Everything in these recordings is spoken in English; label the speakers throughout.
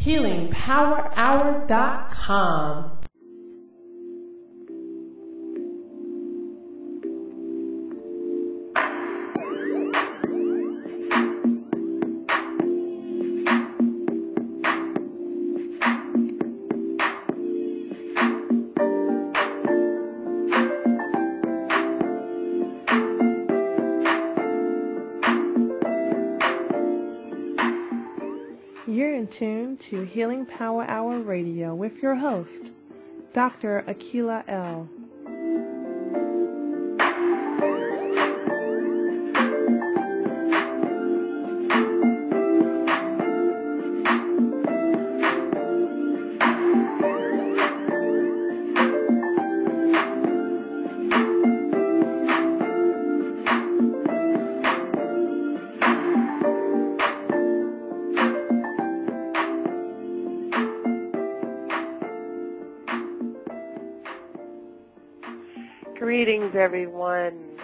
Speaker 1: healingpowerhour.com. You're in tune to Healing Power Hour Radio with your host, Dr. Akila L. Greetings, everyone.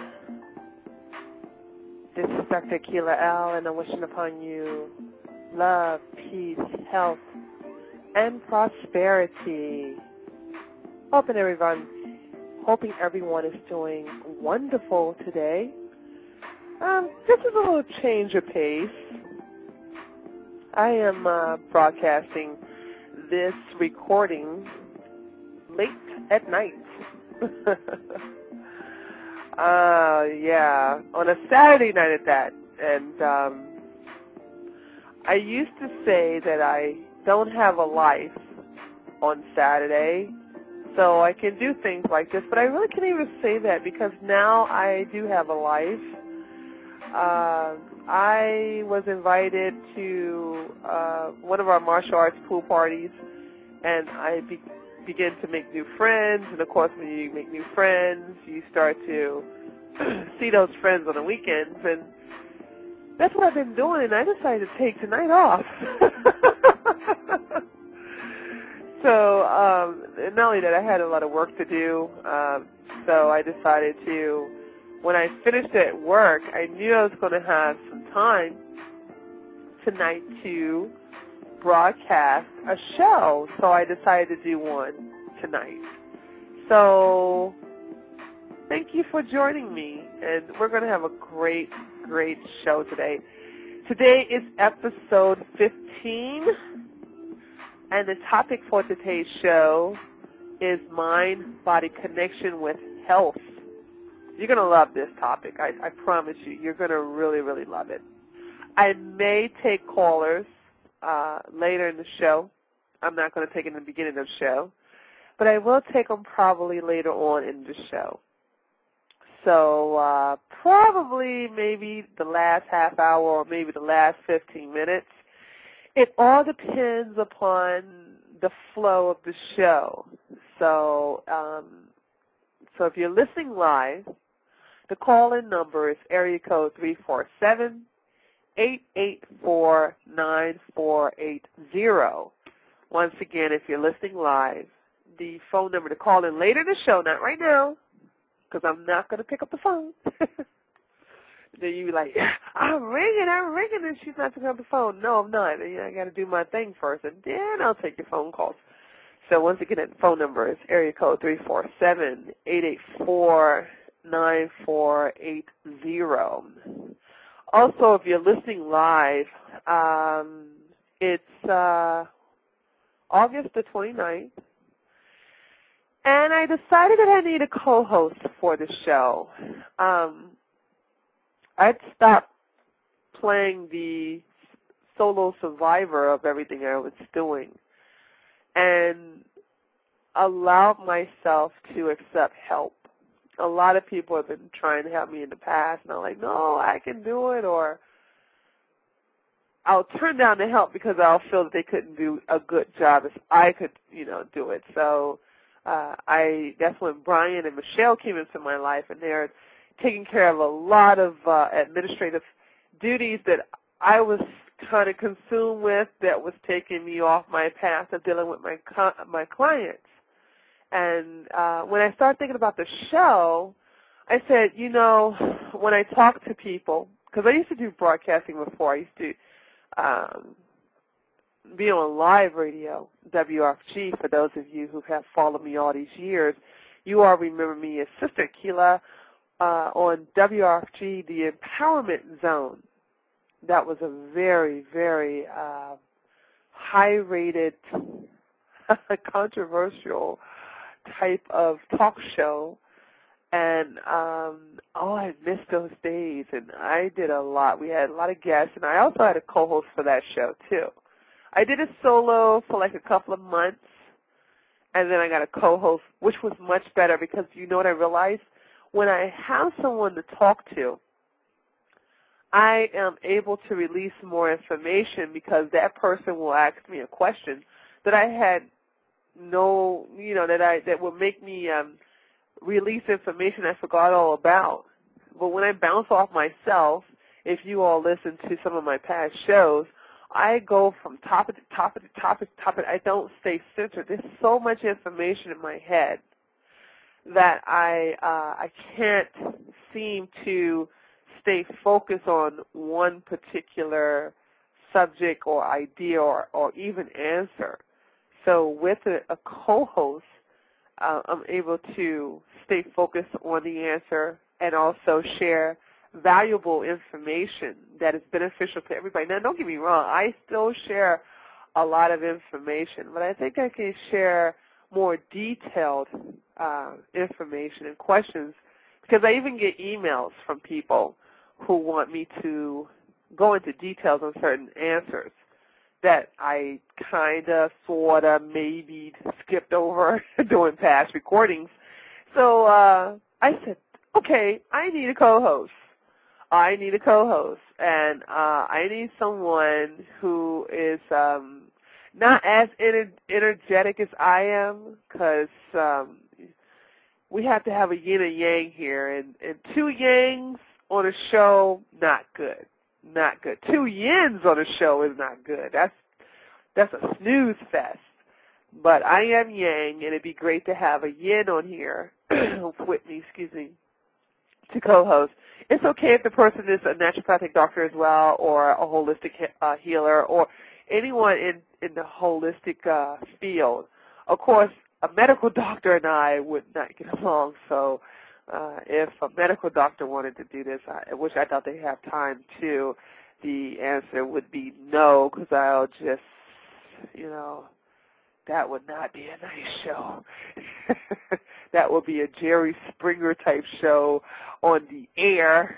Speaker 1: This is Dr. Akila L, and I'm wishing upon you love, peace, health, and prosperity. Hoping everyone is doing wonderful today. This is a little change of pace. I am broadcasting this recording late at night. On a Saturday night at that. And I used to say that I don't have a life on Saturday, so I can do things like this, but I really can't even say that because now I do have a life. I was invited to one of our martial arts pool parties, and I begin to make new friends, and of course when you make new friends, you start to see those friends on the weekends, and that's what I've been doing, and I decided to take tonight off. So, not only that, I had a lot of work to do, so I decided to, when I finished at work, I knew I was going to have some time tonight to broadcast a show, so I decided to do one tonight. So thank you for joining me, and we're going to have a great show today. Today is episode 15, and the topic for today's show is mind-body connection with health. You're going to love this topic. I promise you. You're going to really, really love it. I may take callers later in the show. I'm not going to take it in the beginning of the show, but I will take them probably later on in the show. So probably maybe the last half hour or maybe the last 15 minutes. It all depends upon the flow of the show. So, so if you're listening live, the call-in number is area code 347-884-9480. Once again, if you're listening live, the phone number to call in later in the show, not right now, because I'm not going to pick up the phone. Then you be like, I'm ringing, and she's not picking up the phone. No, I'm not. I got to do my thing first, and then I'll take your phone calls. So once again, that phone number is area code 347-884-9480. Also, if you're listening live, it's August the 29th, and I decided that I need a co-host for the show. I'd stopped playing the solo survivor of everything I was doing and allowed myself to accept help. A lot of people have been trying to help me in the past, and I'm like, no, I can do it, or I'll turn down the help because I'll feel that they couldn't do a good job as I could, do it. So that's when Brian and Michelle came into my life, and they're taking care of a lot of administrative duties that I was kind of consumed with, that was taking me off my path of dealing with my clients. And when I started thinking about the show, I said, when I talk to people, because I used to do broadcasting before, I used to be on live radio, WRFG. For those of you who have followed me all these years, you all remember me as Sister Keela on WRFG, the Empowerment Zone. That was a very, very high-rated, controversial type of talk show. And, I missed those days, and I did a lot. We had a lot of guests, and I also had a co-host for that show, too. I did a solo for like a couple of months, and then I got a co-host, which was much better because you know what I realized? When I have someone to talk to, I am able to release more information because that person will ask me a question that I had that will make me release information I forgot all about. But when I bounce off myself, if you all listen to some of my past shows, I go from topic to topic to topic to topic. I don't stay centered. There's so much information in my head that I can't seem to stay focused on one particular subject or idea or even answer. So with a co-host, I'm able to stay focused on the answer and also share valuable information that is beneficial to everybody. Now, don't get me wrong. I still share a lot of information, but I think I can share more detailed information and questions because I even get emails from people who want me to go into details on certain answers that I kind of, sort of, maybe skipped over during past recordings. So I said, okay, I need a co-host. I need a co-host, and I need someone who is not as energetic as I am, because we have to have a yin and yang here, and two yangs on a show, not good. Not good. Two yins on a show is not good. That's a snooze fest. But I am yang, and it'd be great to have a yin on here with me, to co-host. It's okay if the person is a naturopathic doctor as well, or a holistic healer, or anyone in the holistic field. Of course, a medical doctor and I would not get along, so if a medical doctor wanted to do this, which I thought they have time to, the answer would be no, because I'll just, that would not be a nice show. That would be a Jerry Springer type show on the air.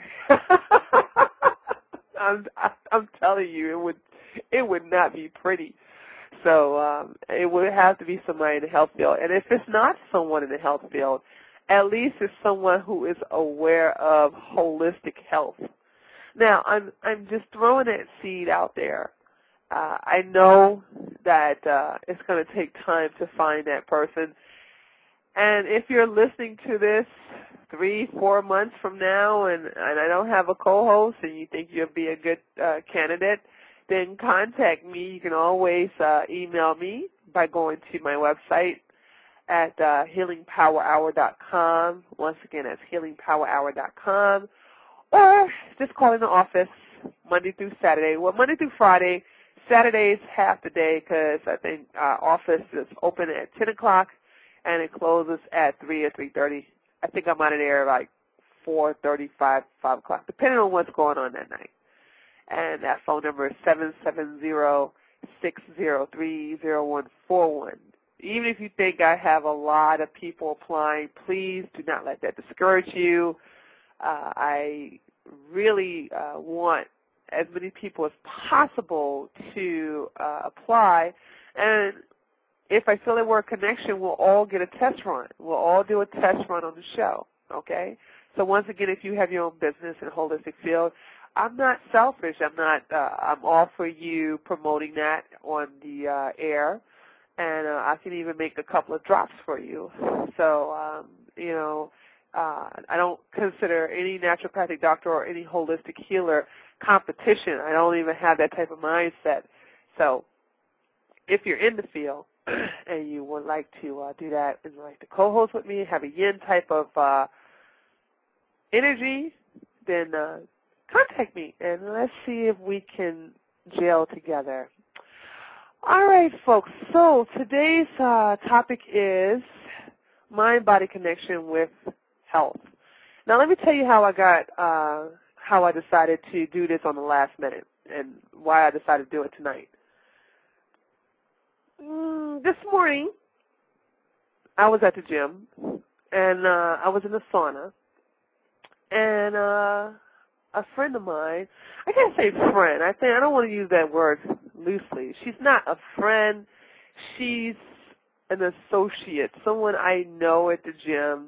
Speaker 1: I'm telling you, it would not be pretty. So it would have to be somebody in the health field. And if it's not someone in the health field, at least it's someone who is aware of holistic health. Now, I'm just throwing that seed out there. I know that it's going to take time to find that person. And if you're listening to this 3-4 months from now and I don't have a co-host and you think you'll be a good candidate, then contact me. You can always email me by going to my website at healingpowerhour.com. Once again, that's healingpowerhour.com. Or just call in the office Monday through Saturday. Well, Monday through Friday. Saturday's half the day because I think our office is open at 10 o'clock and it closes at 3 or 3:30. I think I'm out of there like 4:35, 5 o'clock, depending on what's going on that night. And that phone number is 770-603-0141. Even if you think I have a lot of people applying, please do not let that discourage you. I really want as many people as possible to apply. And if I feel that we're a connection, we'll all get a test run. We'll all do a test run on the show, okay? So once again, if you have your own business in a holistic field, I'm not selfish. I'm all for you promoting that on the air. And I can even make a couple of drops for you. So, I don't consider any naturopathic doctor or any holistic healer competition. I don't even have that type of mindset. So if you're in the field and you would like to do that and like to co-host with me, have a yin type of energy, then contact me and let's see if we can gel together. All right, folks. So today's topic is mind-body connection with health. Now, let me tell you how I decided to do this on the last minute and why I decided to do it tonight. This morning, I was at the gym, and I was in the sauna, and a friend of mine, I can't say friend. I don't want to use that word loosely. She's not a friend. She's an associate, someone I know at the gym,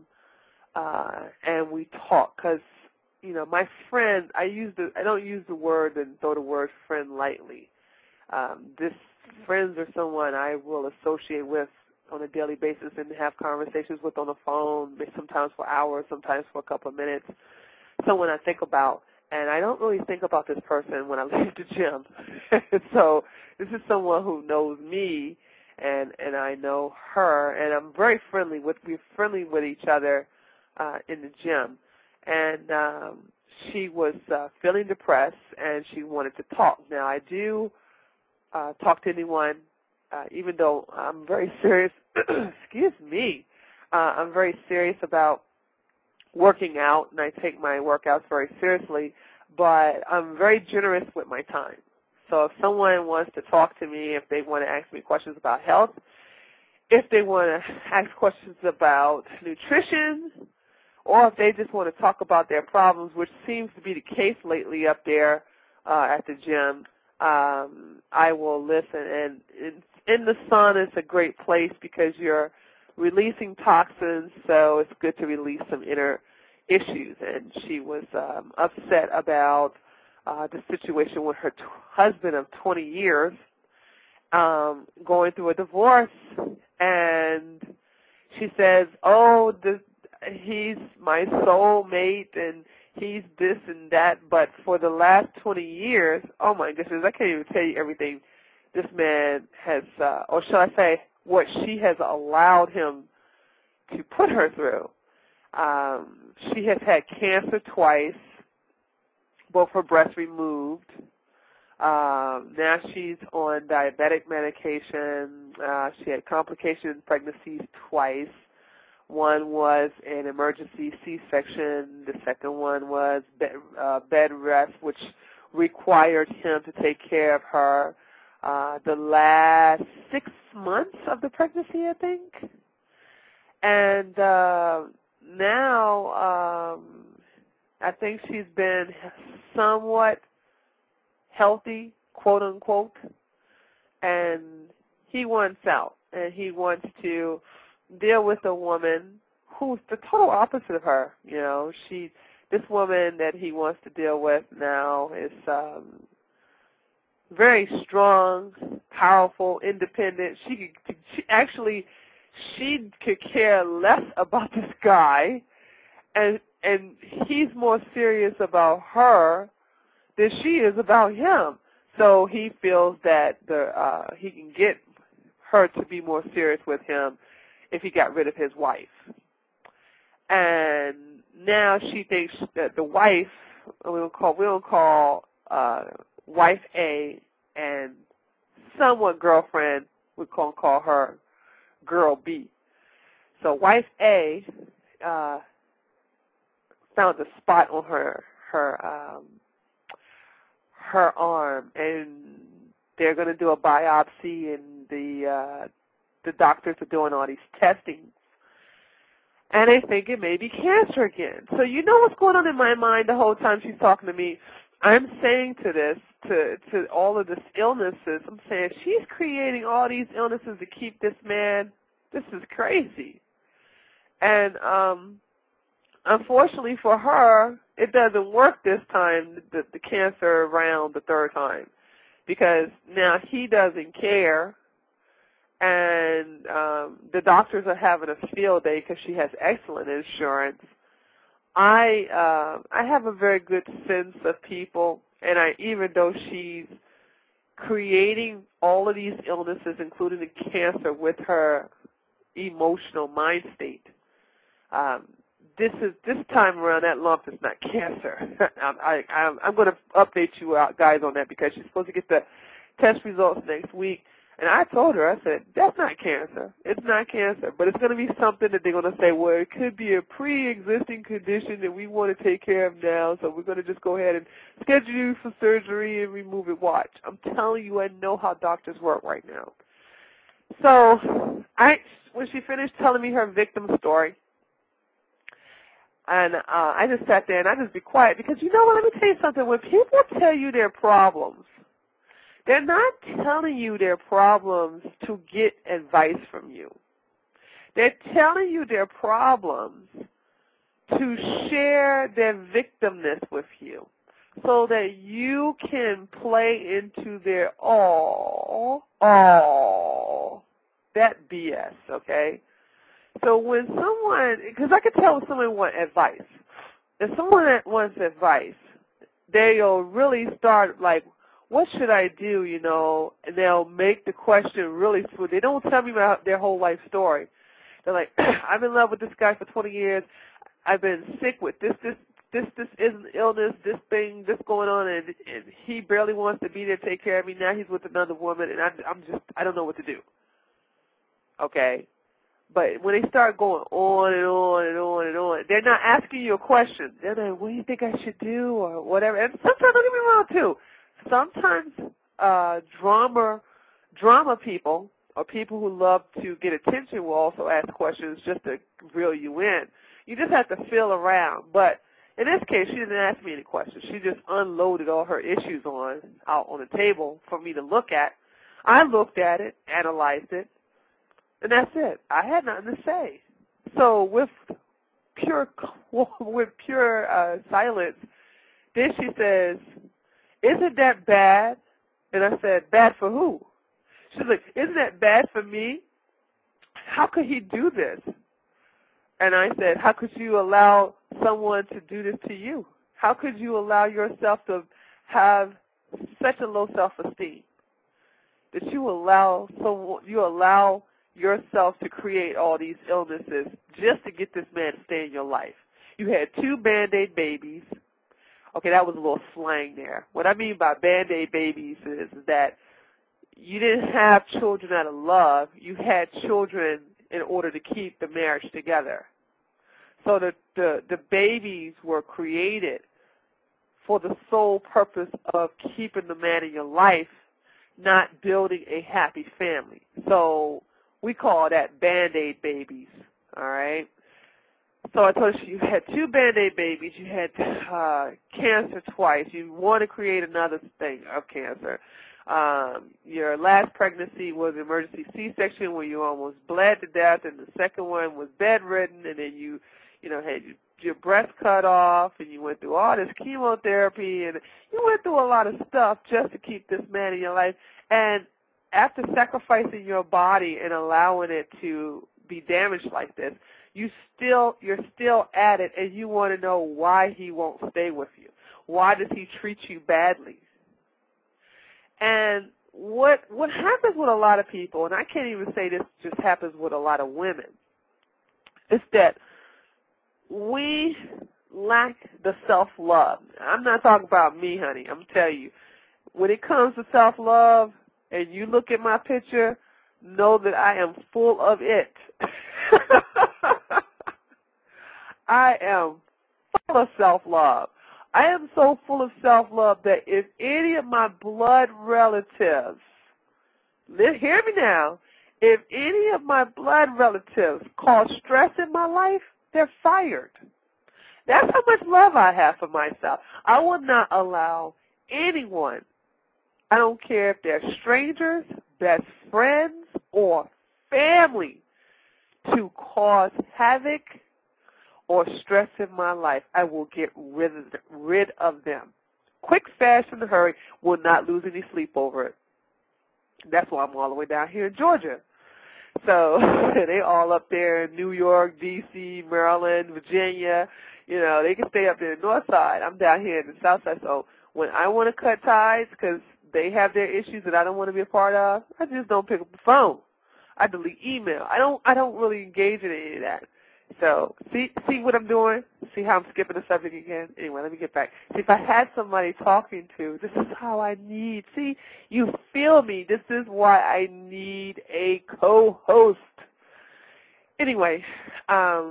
Speaker 1: and we talk because, my friend, I don't use the word and throw the word friend lightly. This friends are someone I will associate with on a daily basis and have conversations with on the phone, sometimes for hours, sometimes for a couple of minutes, someone I think about. And I don't really think about this person when I leave the gym. So this is someone who knows me, and I know her, and we're friendly with each other in the gym. And she was feeling depressed, and she wanted to talk. Now, I do talk to anyone, even though I'm very serious. Excuse me. I'm very serious about working out, and I take my workouts very seriously, but I'm very generous with my time. So if someone wants to talk to me, if they want to ask me questions about health, if they want to ask questions about nutrition, or if they just want to talk about their problems, which seems to be the case lately up there at the gym, I will listen. And in the sun, it's a great place because you're releasing toxins, so it's good to release some inner issues. And she was upset about the situation with her husband of 20 years going through a divorce. And she says, he's my soulmate, and he's this and that, but for the last 20 years, oh my goodness, I can't even tell you everything this man has, or shall I say, what she has allowed him to put her through. She has had cancer twice, both her breasts removed. Now she's on diabetic medication. She had complications in pregnancies twice. One was an emergency C-section. The second one was bed rest, which required him to take care of her the last 6 months of the pregnancy, I think. And now I think she's been somewhat healthy, quote unquote, and he wants out, and he wants to deal with a woman who's the total opposite of her. This woman that he wants to deal with now is very strong, powerful, independent. She could care less about this guy, and he's more serious about her than she is about him. So he feels that he can get her to be more serious with him if he got rid of his wife. And now she thinks that the wife, we'll call wife A, and somewhat girlfriend, we can call her girl B. So wife A found a spot on her arm, and they're going to do a biopsy, and the doctors are doing all these testing, and they think it may be cancer again. So you know what's going on in my mind the whole time she's talking to me? I'm saying to all of these illnesses, I'm saying she's creating all these illnesses to keep this man. This is crazy. And unfortunately for her, it doesn't work this time, the cancer round the third time, because now he doesn't care. And the doctors are having a field day because she has excellent insurance. I have a very good sense of people, and even though she's creating all of these illnesses, including the cancer, with her emotional mind state, this time around, that lump is not cancer. I'm going to update you guys on that because she's supposed to get the test results next week. And I told her, I said, that's not cancer. It's not cancer. But it's going to be something that they're going to say, well, it could be a pre-existing condition that we want to take care of now, so we're going to just go ahead and schedule you for surgery and remove it. Watch. I'm telling you, I know how doctors work right now. So when she finished telling me her victim story, and I just sat there and I just be quiet because, you know what, let me tell you something. When people tell you their problems, they're not telling you their problems to get advice from you. They're telling you their problems to share their victimness with you so that you can play into their that BS, okay? So when someone, because I can tell when someone wants advice. If someone wants advice, they'll really start like, what should I do, you know, and they'll make the question really smooth. They don't tell me about their whole life story. They're like, I'm in love with this guy for 20 years. I've been sick with this isn't illness, this thing, this going on, and he barely wants to be there to take care of me. Now he's with another woman, and I don't know what to do. Okay? But when they start going on and on and on and on, they're not asking you a question. They're like, what do you think I should do or whatever. And sometimes, don't get me wrong, too. Sometimes drama people or people who love to get attention will also ask questions just to reel you in. You just have to feel around. But in this case, she didn't ask me any questions. She just unloaded all her issues out on the table for me to look at. I looked at it, analyzed it, and that's it. I had nothing to say. So with pure silence, then she says, isn't that bad? And I said, bad for who? She's like, isn't that bad for me? How could he do this? And I said, how could you allow someone to do this to you? How could you allow yourself to have such a low self-esteem that you allow yourself to create all these illnesses just to get this man to stay in your life? You had 2 Band-Aid babies. Okay, that was a little slang there. What I mean by Band-Aid babies is that you didn't have children out of love. You had children in order to keep the marriage together. So the babies were created for the sole purpose of keeping the man in your life, not building a happy family. So we call that Band-Aid babies, all right? So I told you had 2 Band-Aid babies. You had cancer twice. You want to create another thing of cancer. Your last pregnancy was an emergency C-section where you almost bled to death, and the second one was bedridden, and then you had your breast cut off, and you went through all this chemotherapy, and you went through a lot of stuff just to keep this man in your life. And after sacrificing your body and allowing it to be damaged like this, you're still at it, and you want to know why he won't stay with you. Why does he treat you badly? And what happens with a lot of people, and I can't even say this just happens with a lot of women, is that we lack the self-love. I'm not talking about me, honey. I'm telling you, when it comes to self-love, and you look at my picture, know that I am full of it. I am full of self-love. I am so full of self-love that if any of my blood relatives, hear me now, if any of my blood relatives cause stress in my life, they're fired. That's how much love I have for myself. I will not allow anyone, I don't care if they're strangers, best friends, or family, to cause havoc or stress in my life. I will get rid of them. Quick, fast, in a hurry, will not lose any sleep over it. That's why I'm all the way down here in Georgia. So they all up there in New York, D.C., Maryland, Virginia. You know, they can stay up there in the north side. I'm down here in the south side. So when I want to cut ties because they have their issues that I don't want to be a part of, I just don't pick up the phone. I delete email. I don't really engage in any of that. So see what I'm doing? See how I'm skipping the subject again? Anyway, let me get back. See, if I had somebody talking to, this is how I need. See, you feel me. This is why I need a co-host. Anyway, I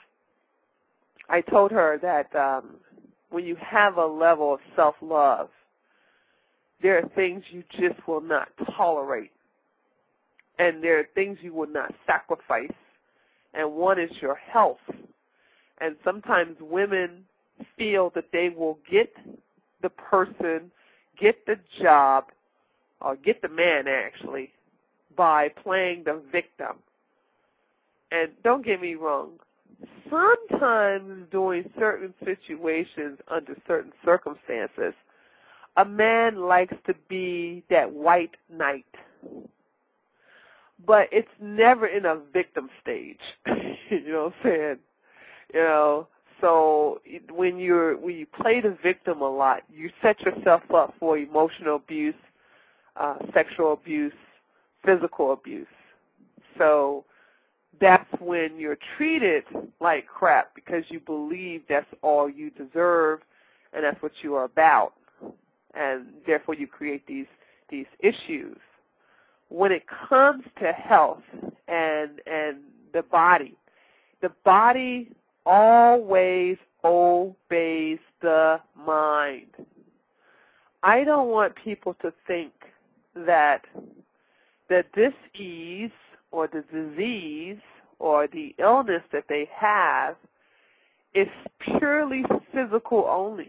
Speaker 1: told her that when you have a level of self-love, there are things you just will not tolerate, and there are things you will not sacrifice, and one is your health. And sometimes women feel that they will get the person, get the job, or get the man actually, by playing the victim. And don't get me wrong, sometimes during certain situations, under certain circumstances, a man likes to be that white knight. But it's never in a victim stage. You know what I'm saying? You know, so when you play the victim a lot, you set yourself up for emotional abuse, sexual abuse, physical abuse. So that's when you're treated like crap because you believe that's all you deserve and that's what you are about. And therefore you create these issues. When it comes to health and the body always obeys the mind. I don't want people to think that the dis-ease or the disease or the illness that they have is purely physical only.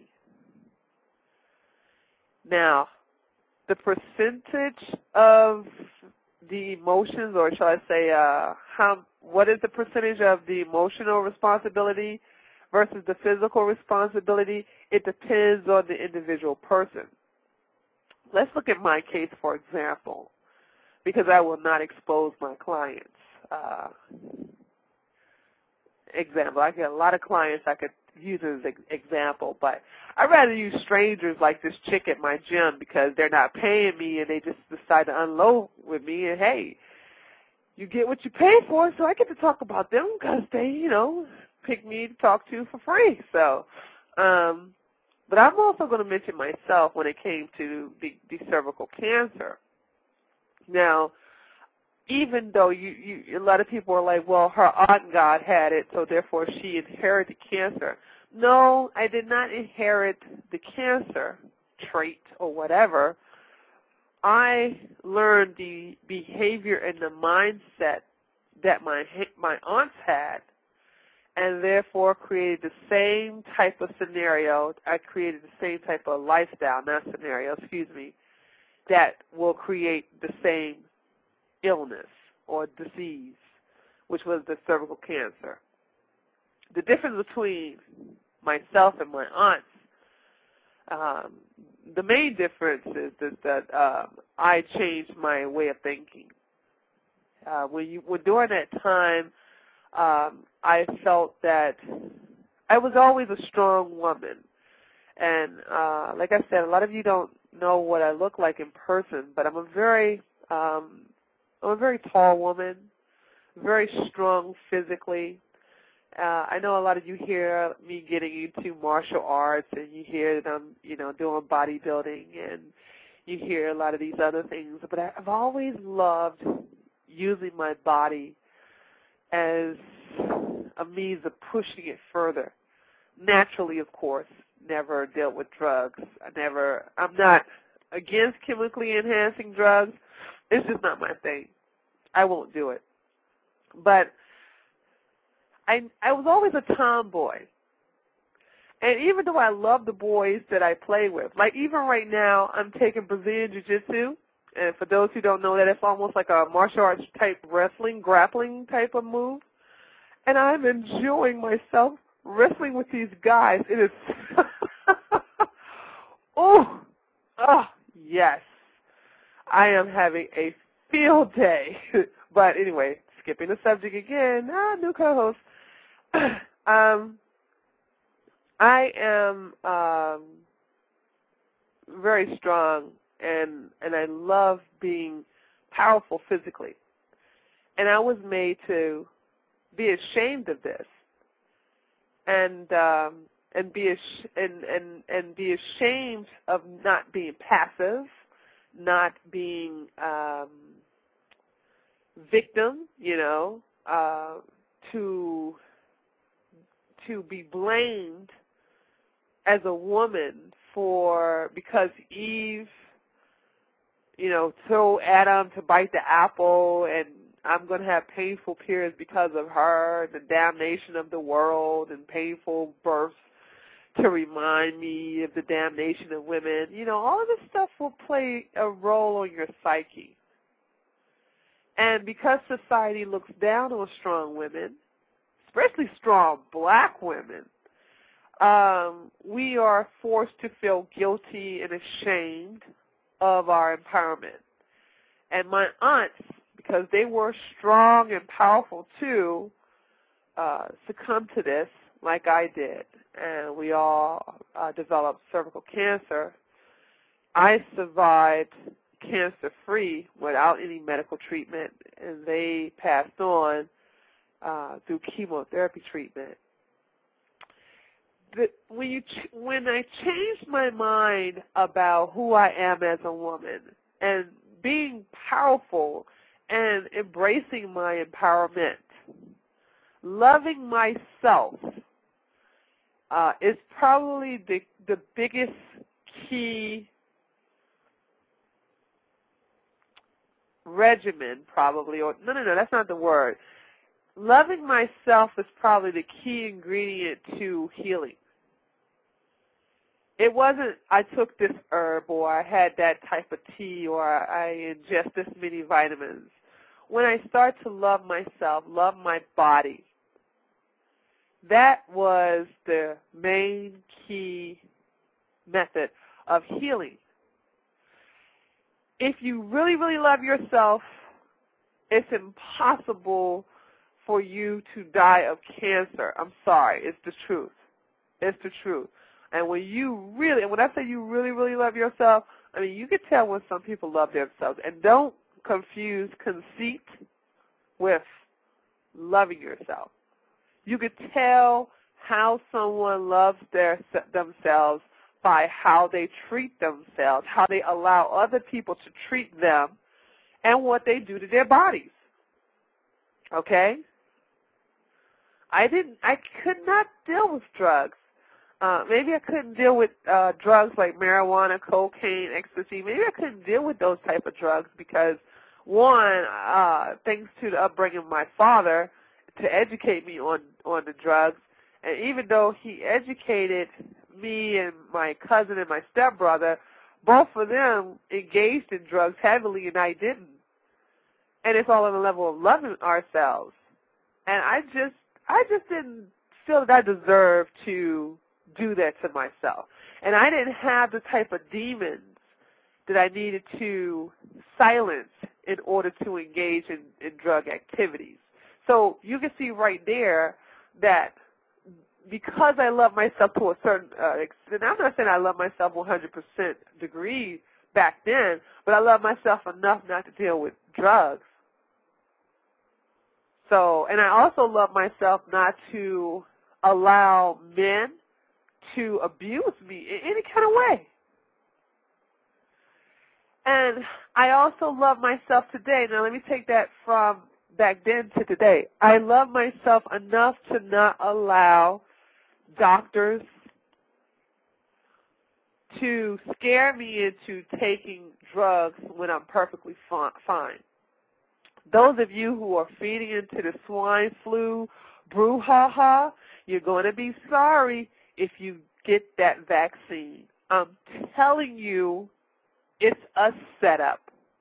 Speaker 1: Now, the percentage of the emotions, or shall I say, what is the percentage of the emotional responsibility versus the physical responsibility? It depends on the individual person. Let's look at my case, for example, because I will not expose my clients. Example, I get a lot of clients I could use as an example, but I'd rather use strangers like this chick at my gym because they're not paying me and they just decide to unload with me, and hey, you get what you pay for, so I get to talk about them because they, you know, pick me to talk to for free. So, but I'm also going to mention myself when it came to the cervical cancer. Now, even though a lot of people are like, well, her aunt God had it, so therefore she inherited cancer. No, I did not inherit the cancer trait or whatever. I learned the behavior and the mindset that my aunts had, and therefore created the same type of scenario. I created the same type of lifestyle, not scenario, that will create the same illness or disease, which was the cervical cancer. The difference between myself and my aunts, the main difference is that I changed my way of thinking. During that time, I felt that I was always a strong woman. And like I said, a lot of you don't know what I look like in person, but I'm a very tall woman, very strong physically. I know a lot of you hear me getting into martial arts, and you hear that I'm, doing bodybuilding, and you hear a lot of these other things. But I've always loved using my body as a means of pushing it further. Naturally, of course, never dealt with drugs. I'm not against chemically enhancing drugs. It's just not my thing. I won't do it. But I was always a tomboy. And even though I love the boys that I play with, like even right now, I'm taking Brazilian Jiu-Jitsu. And for those who don't know that, it's almost like a martial arts type wrestling, grappling type of move. And I'm enjoying myself wrestling with these guys. It is, oh, yes. I am having a field day. But anyway, skipping the subject again, new co-host. I am very strong, and I love being powerful physically. And I was made to be ashamed of this and be ashamed of not being passive, not being victim, to be blamed as a woman because Eve, told Adam to bite the apple, and I'm going to have painful periods because of her, the damnation of the world, and painful births to remind me of the damnation of women. All of this stuff will play a role on your psyche. And because society looks down on strong women, especially strong black women, we are forced to feel guilty and ashamed of our empowerment. And my aunts, because they were strong and powerful too, succumbed to this like I did. And we all developed cervical cancer. I survived cancer-free without any medical treatment, and they passed on through chemotherapy treatment. When I changed my mind about who I am as a woman and being powerful and embracing my empowerment, loving myself is probably the biggest key regimen, probably, or no, that's not the word. Loving myself is probably the key ingredient to healing. It wasn't I took this herb or I had that type of tea or I ingest this many vitamins. When I start to love myself, love my body, that was the main key method of healing. If you really, really love yourself, it's impossible for you to die of cancer. I'm sorry. It's the truth. It's the truth. And when I say you really, really love yourself, I mean, you can tell when some people love themselves. And don't confuse conceit with loving yourself. You could tell how someone loves themselves by how they treat themselves, how they allow other people to treat them, and what they do to their bodies. Okay? I could not deal with drugs. Maybe I couldn't deal with drugs like marijuana, cocaine, ecstasy. Maybe I couldn't deal with those type of drugs because, one, thanks to the upbringing of my father to educate me on the drugs, and even though he educated me and my cousin and my stepbrother, both of them engaged in drugs heavily and I didn't. And it's all on the level of loving ourselves. And I just didn't feel that I deserved to do that to myself. And I didn't have the type of demons that I needed to silence in order to engage in drug activities. So you can see right there that because I love myself to a certain extent, I'm not saying I love myself 100% degree back then, but I love myself enough not to deal with drugs. So, and I also love myself not to allow men to abuse me in any kind of way. And I also love myself today. Now, let me take that from back then to today. I love myself enough to not allow doctors to scare me into taking drugs when I'm perfectly fine. Those of you who are feeding into the swine flu brouhaha, you're going to be sorry if you get that vaccine. I'm telling you, it's a setup.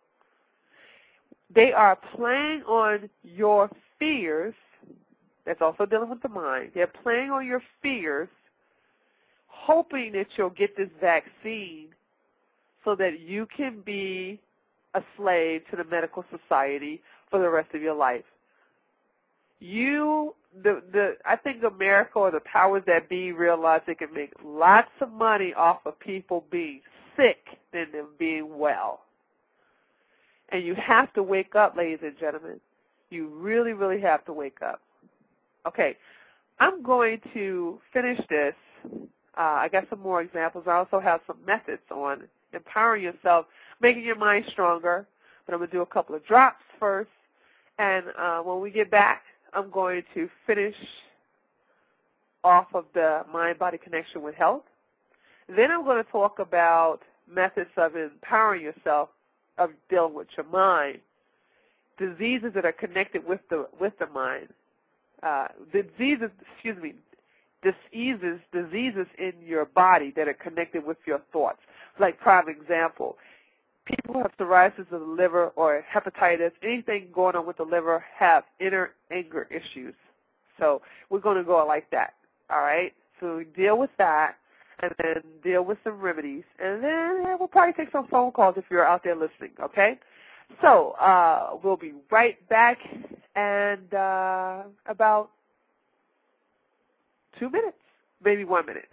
Speaker 1: They are playing on your fears. That's also dealing with the mind. They're playing on your fears, hoping that you'll get this vaccine so that you can be a slave to the medical society for the rest of your life. I think America or the powers that be realize they can make lots of money off of people being sick than them being well. And you have to wake up, ladies and gentlemen. You really, really have to wake up. Okay, I'm going to finish this. I got some more examples. I also have some methods on empowering yourself, making your mind stronger. But I'm going to do a couple of drops first. And when we get back, I'm going to finish off of the mind-body connection with health. Then I'm going to talk about methods of empowering yourself, of dealing with your mind, diseases that are connected with the mind, diseases in your body that are connected with your thoughts. Like, prime example, people who have psoriasis of the liver or hepatitis, anything going on with the liver, have inner anger issues. So we're going to go like that, all right? So we deal with that and then deal with some remedies. And then we'll probably take some phone calls if you're out there listening, okay? So we'll be right back in about 2 minutes, maybe 1 minute.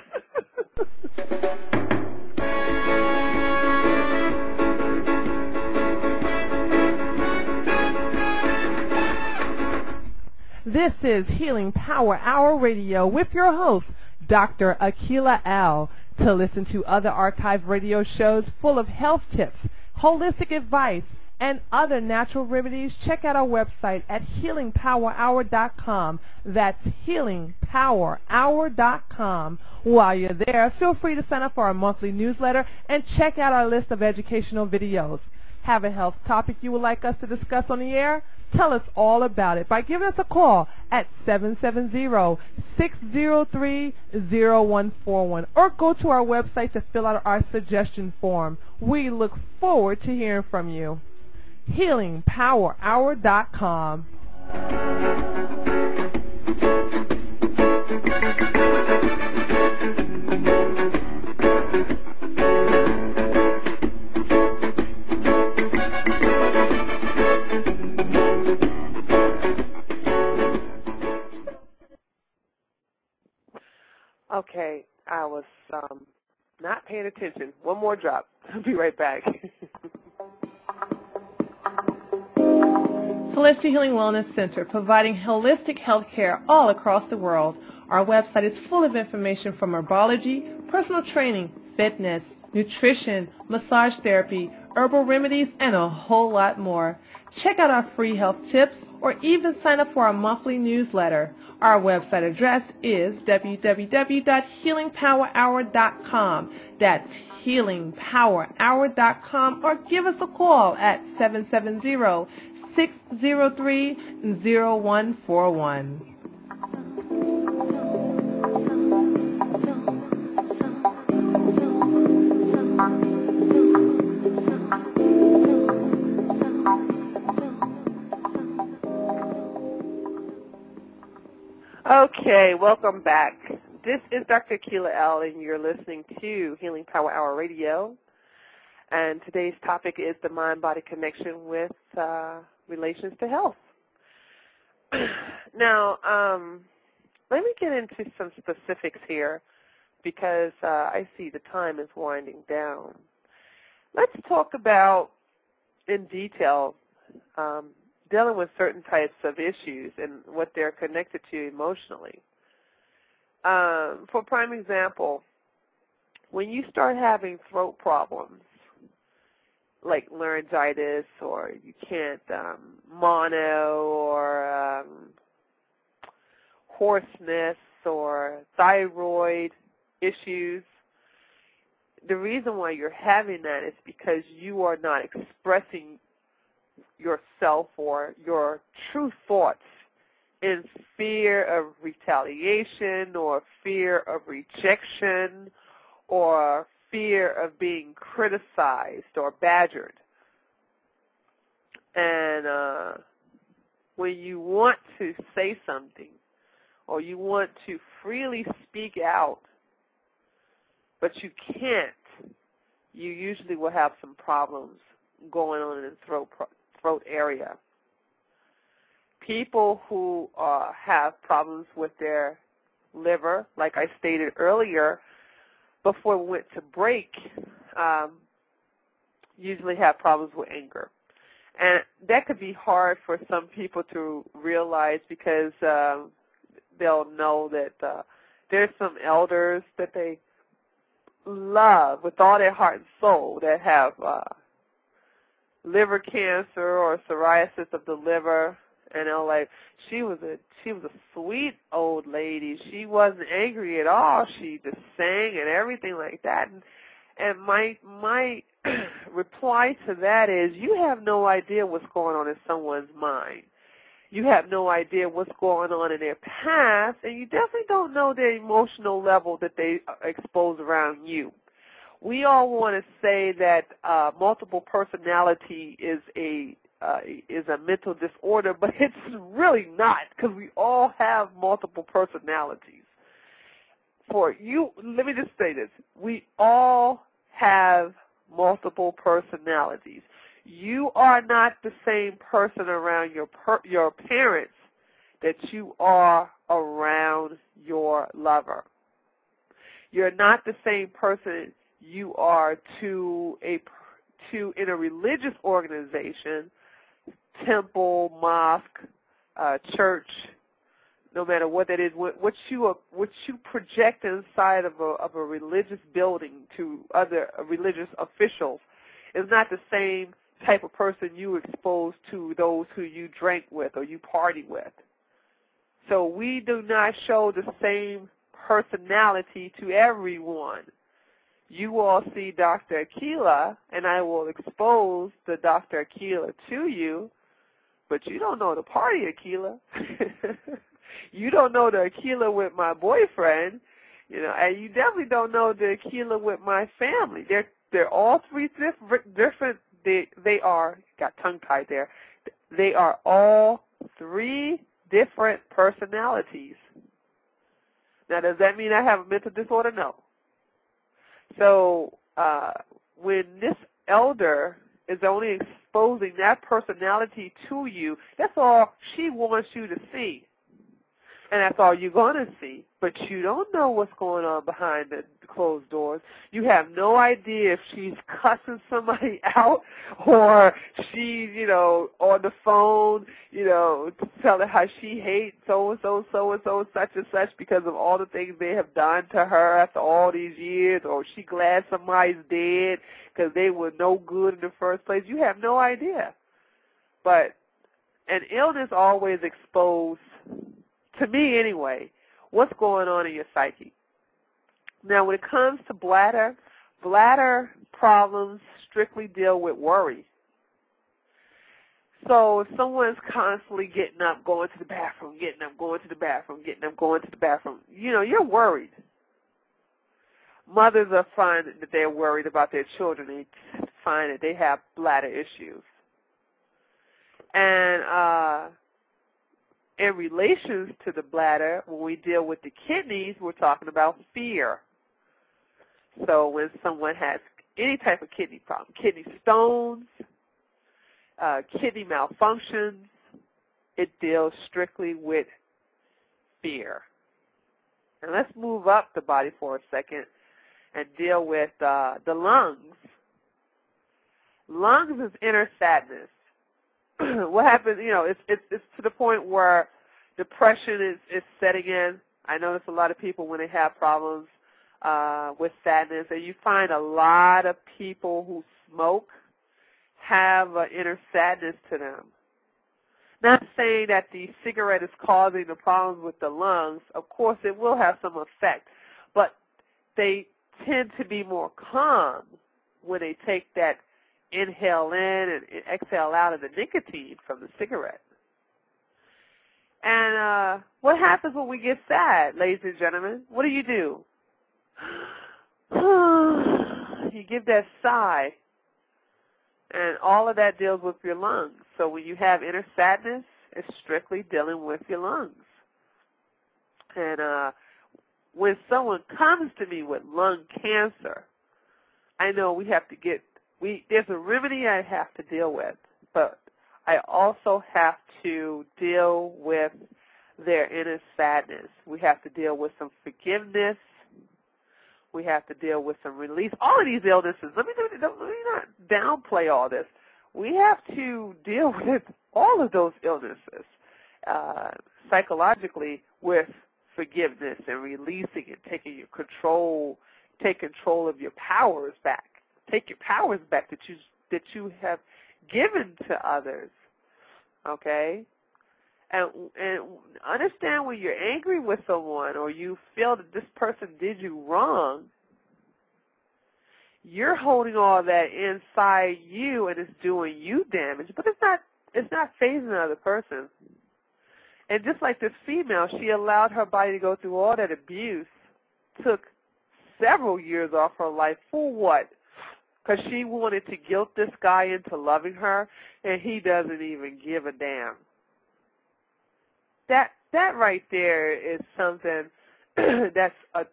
Speaker 2: This is Healing Power Hour Radio with your host, Dr. Akilah L. To listen to other archive radio shows full of health tips, holistic advice, and other natural remedies, check out our website at healingpowerhour.com. That's healingpowerhour.com. While you're there, feel free to sign up for our monthly newsletter and check out our list of educational videos. Have a health topic you would like us to discuss on the air? Tell us all about it by giving us a call at 770-603-0141 or go to our website to fill out our suggestion form. We look forward to hearing from you. HealingPowerHour.com.
Speaker 1: Okay, I was not paying attention. One more drop. I'll be right back.
Speaker 2: Celestial Healing Wellness Center, providing holistic health care all across the world. Our website is full of information from herbology, personal training, fitness, nutrition, massage therapy, herbal remedies, and a whole lot more. Check out our free health tips or even sign up for our monthly newsletter. Our website address is www.healingpowerhour.com. That's healingpowerhour.com, or give us a call at 770-603-0141.
Speaker 1: Okay, welcome back. This is Dr. Akilah L., and you're listening to Healing Power Hour Radio. And today's topic is the mind-body connection with relations to health. Now, let me get into some specifics here because I see the time is winding down. Let's talk about, in detail, dealing with certain types of issues and what they're connected to emotionally. For prime example, when you start having throat problems, like laryngitis, or you can't mono, or hoarseness, or thyroid issues, the reason why you're having that is because you are not expressing yourself or your true thoughts in fear of retaliation or fear of rejection or fear of being criticized or badgered. And when you want to say something or you want to freely speak out, but you can't, you usually will have some problems going on in the throat area. People who have problems with their liver, like I stated earlier before we went to break, usually have problems with anger. And that could be hard for some people to realize because they'll know that there's some elders that they love with all their heart and soul that have liver cancer or psoriasis of the liver, and they're like, she was a sweet old lady. She wasn't angry at all. She just sang and everything like that. And my reply to that is, you have no idea what's going on in someone's mind. You have no idea what's going on in their past, and you definitely don't know the emotional level that they expose around you. We all want to say that multiple personality is a mental disorder, but it's really not, because we all have multiple personalities. For you, let me just say this. We all have multiple personalities. You are not the same person around your parents that you are around your lover. You're not the same person you are to in a religious organization, temple, mosque, church, no matter what that is. What you project inside of a religious building to other religious officials is not the same type of person you expose to those who you drank with or you party with. So we do not show the same personality to everyone. You all see Dr. Aquila, and I will expose the Dr. Aquila to you, but you don't know the party Aquila. You don't know the Aquila with my boyfriend, and you definitely don't know the Aquila with my family. They're all three different. They are, got tongue-tied there, they are all three different personalities. Now, does that mean I have a mental disorder? No. So when this elder is only exposing that personality to you, that's all she wants you to see. And that's all you're going to see. But you don't know what's going on behind the closed doors. You have no idea if she's cussing somebody out or she's, on the phone, telling how she hates so-and-so, so-and-so, such and such because of all the things they have done to her after all these years, or she glad somebody's dead because they were no good in the first place. You have no idea. But an illness always exposed, to me anyway, what's going on in your psyche. Now, when it comes to bladder problems strictly deal with worry. So if someone's constantly getting up, going to the bathroom, getting up, going to the bathroom, getting up, going to the bathroom, you're worried. Mothers are finding that they're worried about their children. They find that they have bladder issues. And in relations to the bladder, when we deal with the kidneys, we're talking about fear. So when someone has any type of kidney problem, kidney stones, kidney malfunctions, it deals strictly with fear. And let's move up the body for a second and deal with the lungs. Lungs is inner sadness. What happens, it's to the point where depression is setting in. I notice a lot of people when they have problems with sadness, and you find a lot of people who smoke have an inner sadness to them. Not saying that the cigarette is causing the problems with the lungs. Of course, it will have some effect, but they tend to be more calm when they take that inhale in and exhale out of the nicotine from the cigarette. And what happens when we get sad, ladies and gentlemen? What do? You give that sigh, and all of that deals with your lungs. So when you have inner sadness, it's strictly dealing with your lungs. And when someone comes to me with lung cancer, I know there's a remedy I have to deal with, but I also have to deal with their inner sadness. We have to deal with some forgiveness. We have to deal with some release. All of these illnesses, let me not downplay all this. We have to deal with all of those illnesses. psychologically with forgiveness and releasing and take control of your powers back. Take your powers back that you have given to others. Okay? And understand when you're angry with someone or you feel that this person did you wrong, you're holding all that inside you and it's doing you damage, but it's not fazing the other person. And just like this female, she allowed her body to go through all that abuse, took several years off her life for what? Because she wanted to guilt this guy into loving her, and he doesn't even give a damn. That right there is something that's a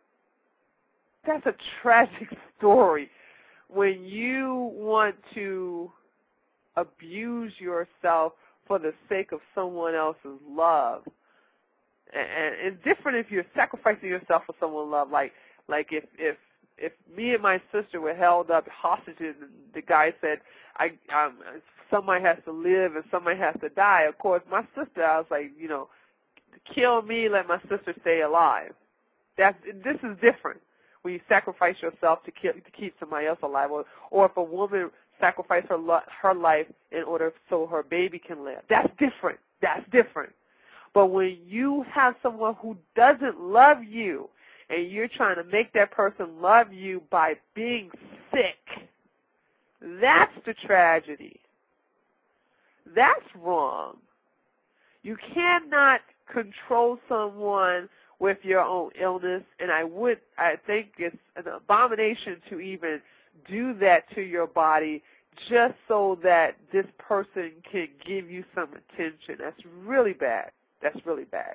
Speaker 1: tragic story. When you want to abuse yourself for the sake of someone else's love, and it's different if you're sacrificing yourself for someone's love. Like if me and my sister were held up hostages, and the guy said, somebody has to live and somebody has to die. Of course, my sister, I was like, kill me, let my sister stay alive. This is different. When you sacrifice yourself to keep somebody else alive, or if a woman sacrifices her life in order so her baby can live, that's different. That's different. But when you have someone who doesn't love you, and you're trying to make that person love you by being sick, that's the tragedy. That's wrong. You cannot control someone with your own illness, and I think it's an abomination to even do that to your body just so that this person can give you some attention. That's really bad. That's really bad.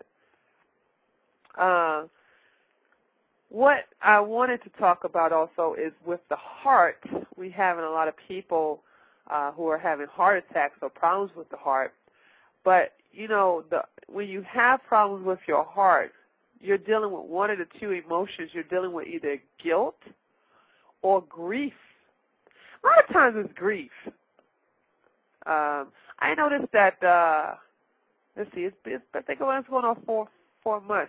Speaker 1: What I wanted to talk about also is with the heart. We having a lot of people who are having heart attacks or problems with the heart. But, when you have problems with your heart, you're dealing with one of the two emotions. You're dealing with either guilt or grief. A lot of times it's grief. I noticed that, let's see, I think it's going on 4 months.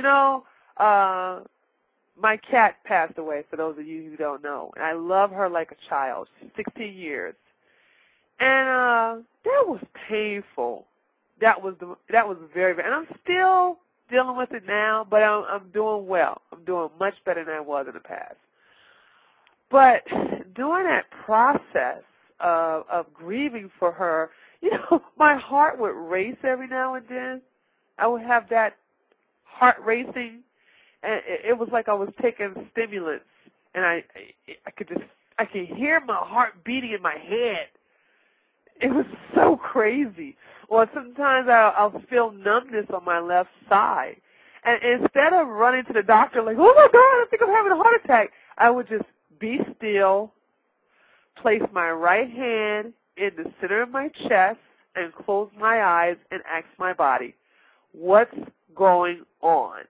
Speaker 1: My cat passed away, for those of you who don't know. And I love her like a child. She's 16 years. And that was painful. That was very bad. And I'm still dealing with it now, but I'm doing well. I'm doing much better than I was in the past. But during that process of grieving for her, my heart would race every now and then. I would have that heart racing, and it was like I was taking stimulants, and I could hear my heart beating in my head. It was so crazy. Or sometimes I'll feel numbness on my left side. And instead of running to the doctor like, oh, my God, I think I'm having a heart attack, I would just be still, place my right hand in the center of my chest, and close my eyes and ask my body, what's going on?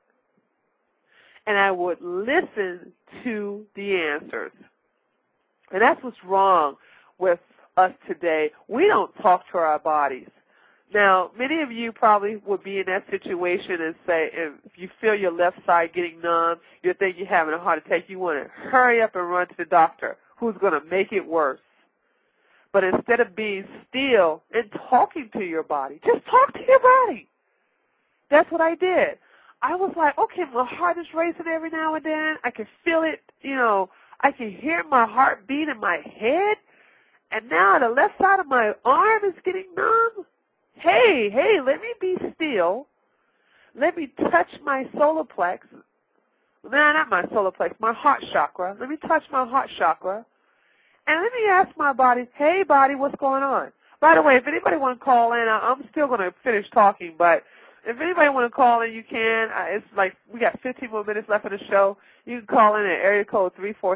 Speaker 1: And I would listen to the answers. And that's what's wrong with us today. We don't talk to our bodies. Now, many of you probably would be in that situation and say, if you feel your left side getting numb, you think you're having a heart attack, you want to hurry up and run to the doctor, who's going to make it worse. But instead of being still and talking to your body, just talk to your body. That's what I did. I was like, okay, my heart is racing every now and then. I can feel it, I can hear my heart beat in my head. And now the left side of my arm is getting numb. Hey, let me be still. Let me touch my solar plex. No, not my solar plex, my heart chakra. Let me touch my heart chakra. And let me ask my body, hey, body, what's going on? By the way, if anybody want to call in, I'm still going to finish talking, but if anybody want to call in, you can. It's like we got 15 more minutes left of the show. You can call in at area code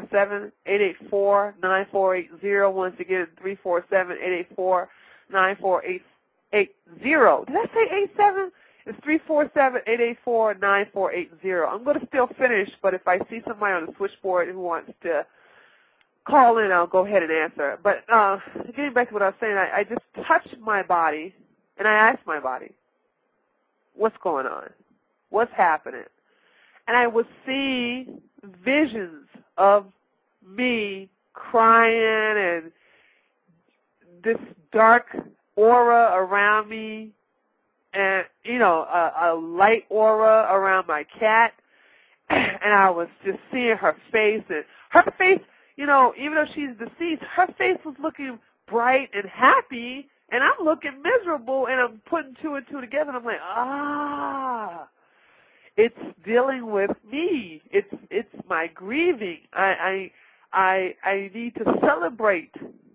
Speaker 1: 347-884-9480. Once again, 347-884-9480. Did I say 87? It's 347-884-9480. I'm going to still finish, but if I see somebody on the switchboard who wants to call in, I'll go ahead and answer. But getting back to what I was saying, I just touched my body, and I asked my body, what's going on? What's happening? And I would see visions of me crying and this dark aura around me and, a light aura around my cat. And I was just seeing her face. And her face, even though she's deceased, her face was looking bright and happy. And I'm looking miserable. And I'm putting two and two together. And I'm like, it's dealing with me. It's my grieving. I need to celebrate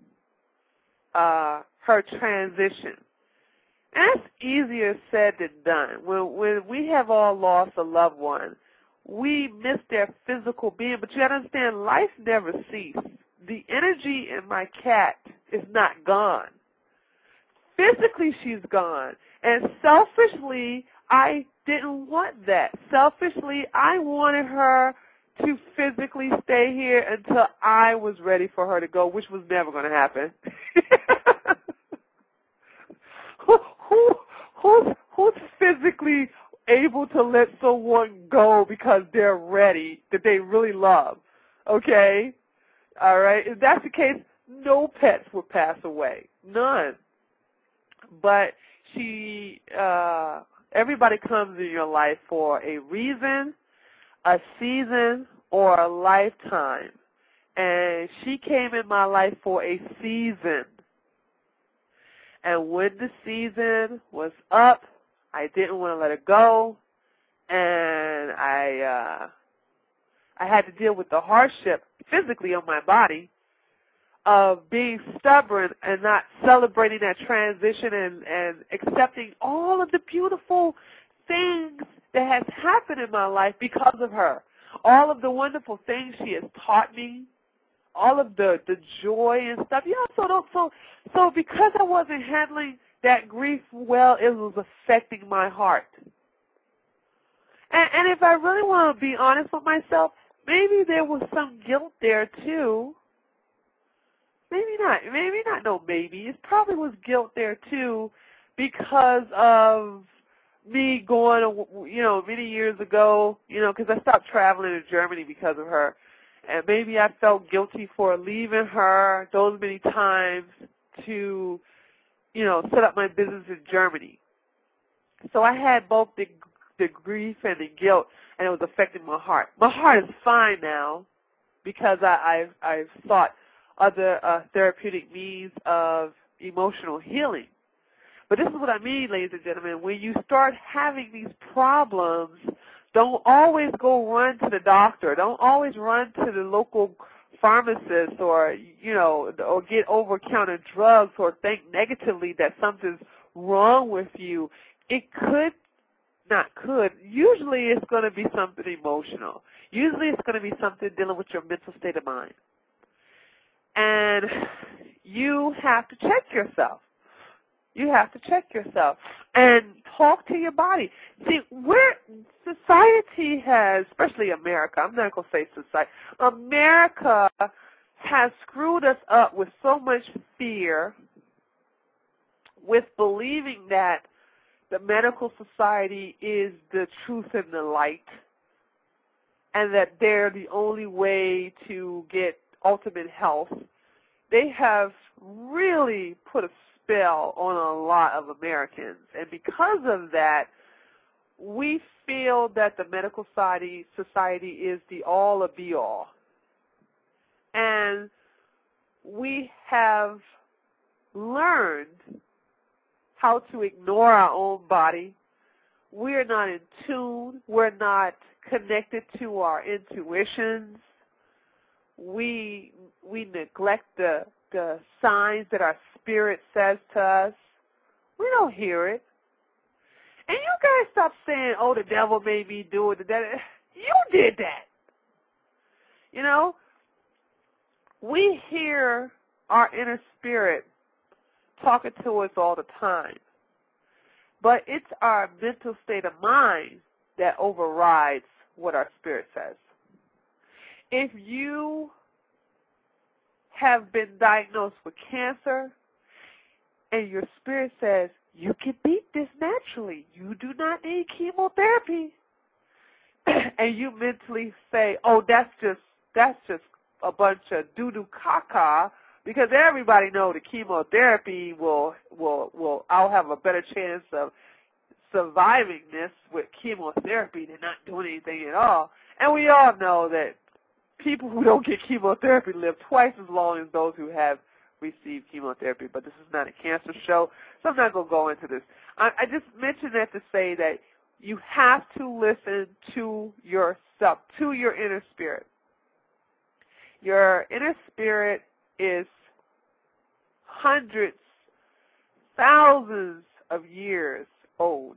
Speaker 1: her transition. And that's easier said than done. When we have all lost a loved one, we miss their physical being. But you got to understand, life never ceases. The energy in my cat is not gone. Physically, she's gone. And selfishly, I didn't want that. Selfishly, I wanted her to physically stay here until I was ready for her to go, which was never going to happen. Who's physically able to let someone go because they're ready, that they really love? Okay? All right? If that's the case, no pets would pass away. None. But everybody comes in your life for a reason, a season, or a lifetime. And she came in my life for a season. And when the season was up, I didn't want to let her go. And I had to deal with the hardship physically on my body of being stubborn and not celebrating that transition and accepting all of the beautiful things that has happened in my life because of her. All of the wonderful things she has taught me, all of the joy and stuff. So because I wasn't handling that grief well, it was affecting my heart. And if I really want to be honest with myself, maybe there was some guilt there too. Maybe not. It probably was guilt there too because of me going, many years ago, because I stopped traveling to Germany because of her. And maybe I felt guilty for leaving her those many times to, set up my business in Germany. So I had both the grief and the guilt, and it was affecting my heart. My heart is fine now because I've sought other therapeutic means of emotional healing. But this is what I mean, ladies and gentlemen. When you start having these problems, don't always go run to the doctor. Don't always run to the local pharmacist or get over-counter drugs or think negatively that something's wrong with you. Usually it's going to be something emotional. Usually it's going to be something dealing with your mental state of mind. And you have to check yourself. You have to check yourself and talk to your body. See, where society has, especially America, I'm not going to say society, America has screwed us up with so much fear, with believing that the medical society is the truth and the light, and that they're the only way to get ultimate health. They have really put a spell on a lot of Americans. And because of that, we feel that the medical society is the all or be all. And we have learned how to ignore our own body. We're not in tune. We're not connected to our intuitions. We neglect the signs that our spirit says to us. We don't hear it. And you guys stop saying, oh, the devil made me do it. You did that. We hear our inner spirit talking to us all the time. But it's our mental state of mind that overrides what our spirit says. If you have been diagnosed with cancer and your spirit says You can beat this naturally. You do not need chemotherapy. And you mentally say, oh, that's just a bunch of doo-doo caca, because everybody know the chemotherapy I'll have a better chance of surviving this with chemotherapy than not doing anything at all. And we all know that people who don't get chemotherapy live twice as long as those who have received chemotherapy. But this is not a cancer show, so I'm not going to go into this. I just mentioned that to say that you have to listen to yourself, to your inner spirit. Your inner spirit is hundreds, thousands of years old,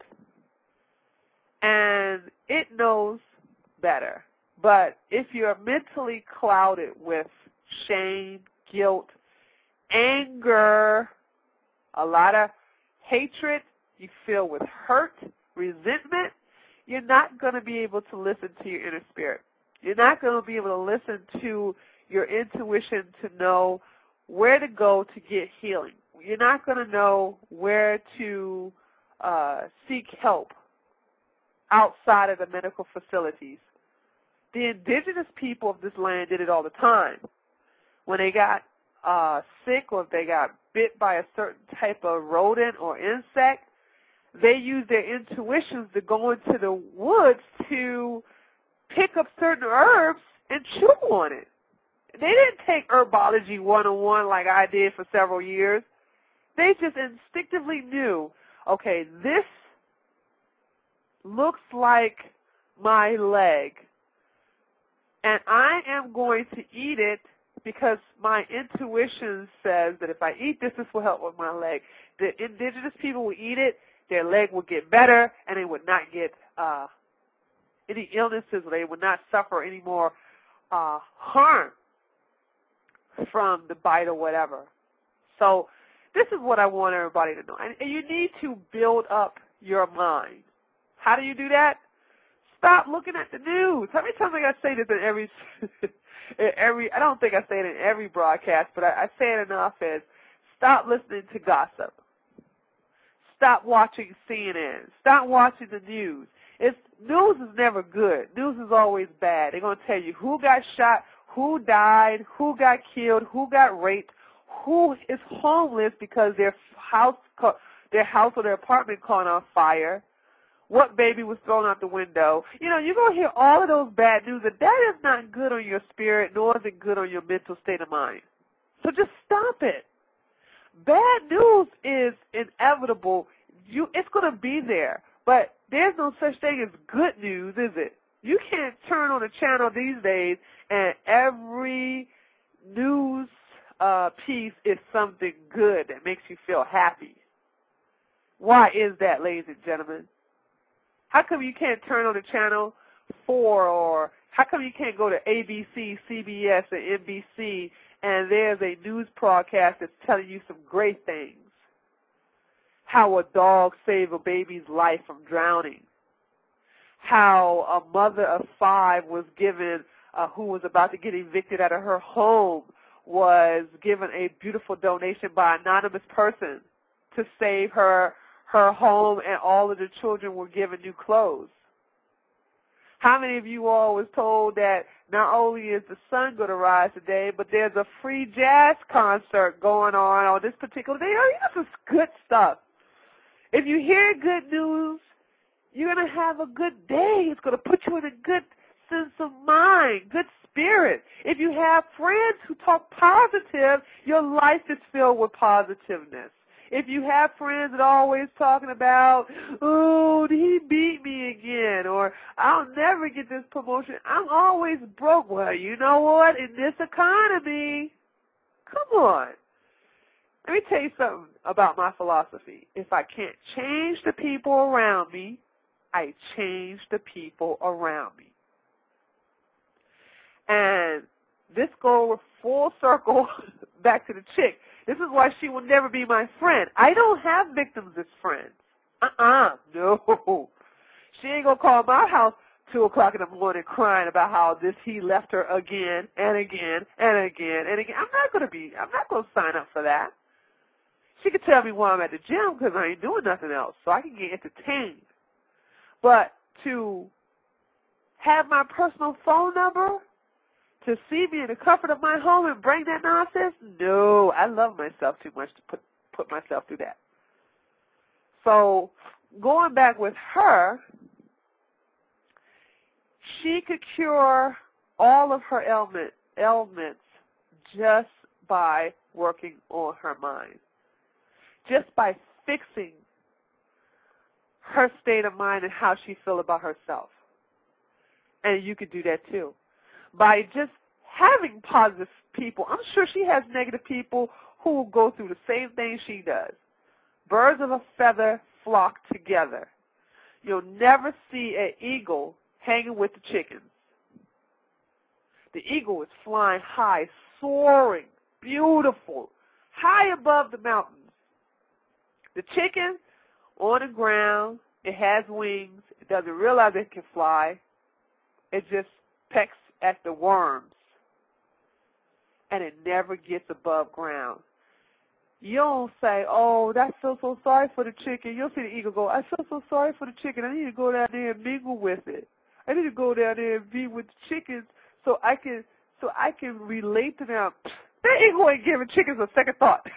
Speaker 1: and it knows better. But if you're mentally clouded with shame, guilt, anger, a lot of hatred, you feel with hurt, resentment, you're not going to be able to listen to your inner spirit. You're not going to be able to listen to your intuition to know where to go to get healing. You're not going to know where to seek help outside of the medical facilities. The indigenous people of this land did it all the time. When they got sick or if they got bit by a certain type of rodent or insect, they used their intuitions to go into the woods to pick up certain herbs and chew on it. They didn't take herbology 101 like I did for several years. They just instinctively knew, okay, this looks like my leg, and I am going to eat it because my intuition says that if I eat this, this will help with my leg. The indigenous people would eat it, their leg would get better, and they would not get any illnesses, or they would not suffer any more harm from the bite or whatever. So this is what I want everybody to know. And you need to build up your mind. How do you do that? Stop looking at the news. How many times I got to say this in every, I don't think I say it in every broadcast, but I say it enough as stop listening to gossip. Stop watching CNN. Stop watching the news. News is never good. News is always bad. They're going to tell you who got shot, who died, who got killed, who got raped, who is homeless because their house or their apartment caught on fire, what baby was thrown out the window. You know, you're going to hear all of those bad news, and that is not good on your spirit, nor is it good on your mental state of mind. So just stop it. Bad news is inevitable. It's going to be there. But there's no such thing as good news, is it? You can't turn on a channel these days and every news piece is something good that makes you feel happy. Why is that, ladies and gentlemen? How come you can't turn on a channel 4, or how come you can't go to ABC, CBS, and NBC and there's a news broadcast that's telling you some great things? How a dog saved a baby's life from drowning. How a mother of 5 was given, who was about to get evicted out of her home, was given a beautiful donation by an anonymous person to save her home, and all of the children were given new clothes. How many of you all was told that not only is the sun going to rise today, but there's a free jazz concert going on this particular day? Oh, this is good stuff. If you hear good news, you're going to have a good day. It's going to put you in a good sense of mind, good spirit. If you have friends who talk positive, your life is filled with positiveness. If you have friends that are always talking about, oh, he beat me again, or I'll never get this promotion, I'm always broke. Well, you know what? In this economy, come on. Let me tell you something about my philosophy. If I can't change the people around me, I change the people around me. And this goes full circle back to the chick. This is why she will never be my friend. I don't have victims as friends. No. She ain't going to call my house 2 o'clock in the morning crying about how he left her again and again and again and again. I'm not going to sign up for that. She could tell me while I'm at the gym because I ain't doing nothing else, so I can get entertained. But to have my personal phone number, to see me in the comfort of my home and bring that nonsense, no, I love myself too much to put myself through that. So going back with her, she could cure all of her ailments just by working on her mind, just by fixing her state of mind and how she feels about herself. And you could do that too. By just having positive people. I'm sure she has negative people who will go through the same thing she does. Birds of a feather flock together. You'll never see an eagle hanging with the chickens. The eagle is flying high, soaring, beautiful, high above the mountains. The chicken on the ground, it has wings. It doesn't realize it can fly. It just pecks at the worms, and it never gets above ground. You don't say, oh, I feel so sorry for the chicken. You'll see the eagle go, I feel so sorry for the chicken. I need to go down there and mingle with it. I need to go down there and be with the chickens so I can relate to them. That eagle ain't giving chickens a second thought.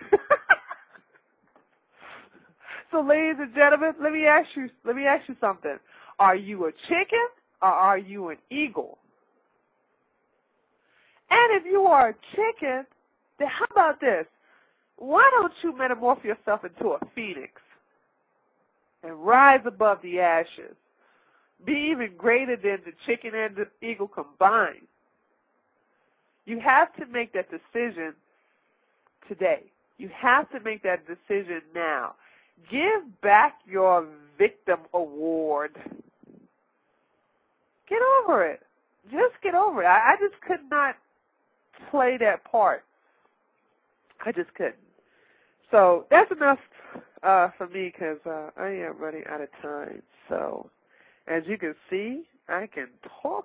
Speaker 1: So, ladies and gentlemen, let me ask you something. Are you a chicken or are you an eagle? And if you are a chicken, then how about this? Why don't you metamorph yourself into a phoenix and rise above the ashes? Be even greater than the chicken and the eagle combined. You have to make that decision today. You have to make that decision now. Give back your victim award. Get over it. Just get over it. I just could not play that part. I just couldn't. So that's enough for me because I am running out of time. So as you can see, I can talk.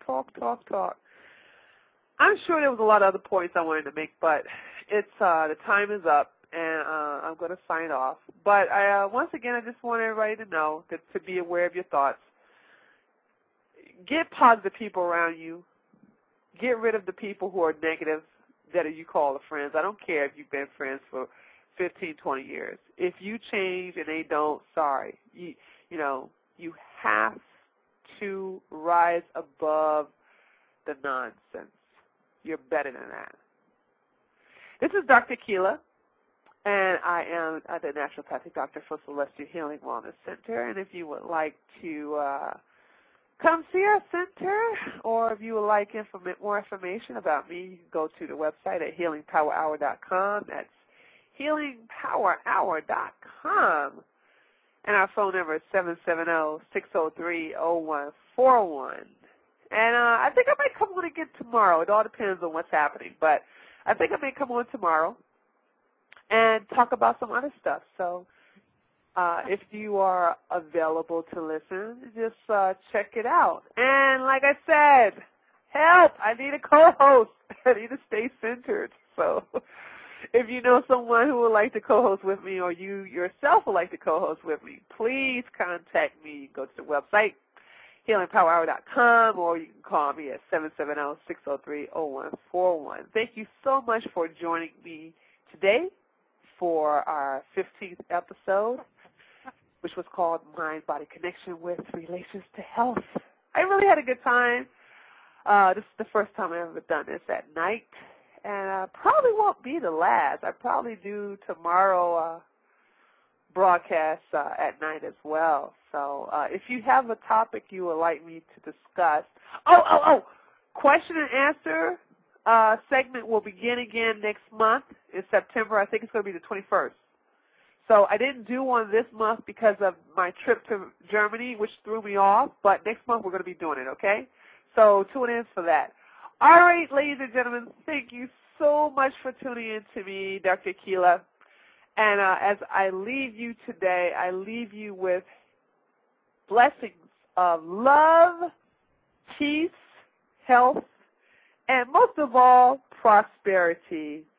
Speaker 1: I'm sure there was a lot of other points I wanted to make, but it's the time is up, and I'm going to sign off. But once again, I just want everybody to know that to be aware of your thoughts. Get positive people around you. Get rid of the people who are negative that you call the friends. I don't care if you've been friends for 15, 20 years. If you change and they don't, sorry. You have to rise above the nonsense. You're better than that. This is Dr. Keela, and I am the naturopathic doctor for Celestial Healing Wellness Center. And if you would like to come see our center, or if you would like more information about me, you can go to the website at healingpowerhour.com. That's healingpowerhour.com. And our phone number is 770-603-0141. And I think I might come on again tomorrow. It all depends on what's happening. But I think I may come on tomorrow and talk about some other stuff. So if you are available to listen, just check it out. And like I said, help! I need a co-host. I need to stay centered. So if you know someone who would like to co-host with me, or you yourself would like to co-host with me, please contact me. Go to the website, healingpowerhour.com, or you can call me at 770-603-0141. Thank you so much for joining me today for our 15th episode, which was called Mind-Body Connection with Relations to Health. I really had a good time. This is the first time I've ever done this at night, and probably won't be the last. I probably do tomorrow broadcast at night as well. So if you have a topic you would like me to discuss, question and answer segment will begin again next month in September. I think it's going to be the 21st. So I didn't do one this month because of my trip to Germany, which threw me off, but next month we're going to be doing it, okay? So tune in for that. All right, ladies and gentlemen, thank you so much for tuning in to me, Dr. Keela. And as I leave you today, I leave you with blessings of love, peace, health, and most of all, prosperity.